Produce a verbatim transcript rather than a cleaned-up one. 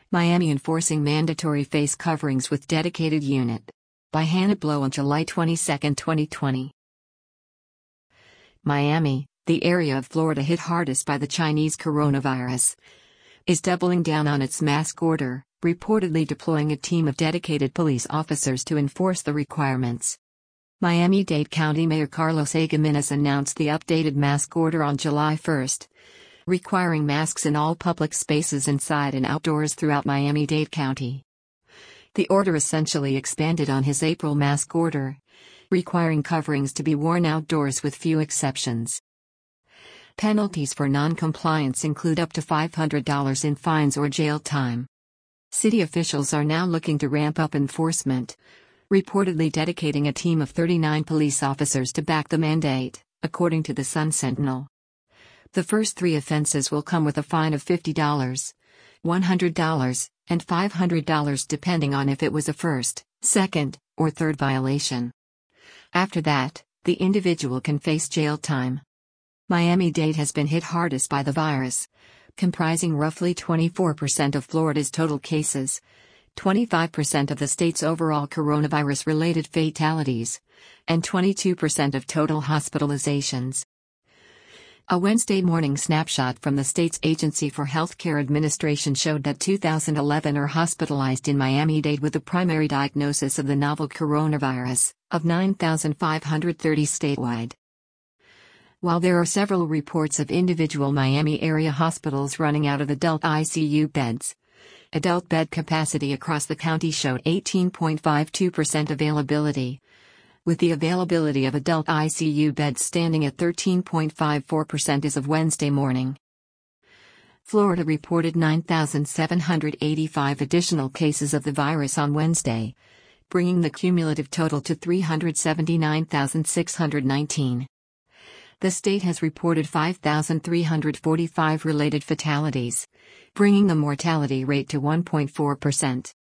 Miami enforcing mandatory face coverings with dedicated unit. By Hannah Blow on July twenty-second, twenty twenty. Miami, the area of Florida hit hardest by the Chinese coronavirus, is doubling down on its mask order, reportedly deploying a team of dedicated police officers to enforce the requirements. Miami-Dade County Mayor Carlos A. Gimenez announced the updated mask order on July first, requiring masks in all public spaces inside and outdoors throughout Miami-Dade County. The order essentially expanded on his April mask order, requiring coverings to be worn outdoors with few exceptions. Penalties for non-compliance include up to five hundred dollars in fines or jail time. City officials are now looking to ramp up enforcement, reportedly dedicating a team of thirty-nine police officers to back the mandate, according to the Sun Sentinel. The first three offenses will come with a fine of fifty dollars, one hundred dollars, and five hundred dollars depending on if it was a first, second, or third violation. After that, the individual can face jail time. Miami-Dade has been hit hardest by the virus, comprising roughly twenty-four percent of Florida's total cases, twenty-five percent of the state's overall coronavirus-related fatalities, and twenty-two percent of total hospitalizations. A Wednesday morning snapshot from the state's Agency for Healthcare Administration showed that two thousand eleven are hospitalized in Miami-Dade with a primary diagnosis of the novel coronavirus, of nine thousand five hundred thirty statewide. While there are several reports of individual Miami area hospitals running out of adult I C U beds, adult bed capacity across the county showed eighteen point five two percent availability, with the availability of adult I C U beds standing at thirteen point five four percent as of Wednesday morning. Florida reported nine thousand seven hundred eighty-five additional cases of the virus on Wednesday, bringing the cumulative total to three hundred seventy-nine thousand six hundred nineteen. The state has reported five thousand three hundred forty-five related fatalities, bringing the mortality rate to one point four percent.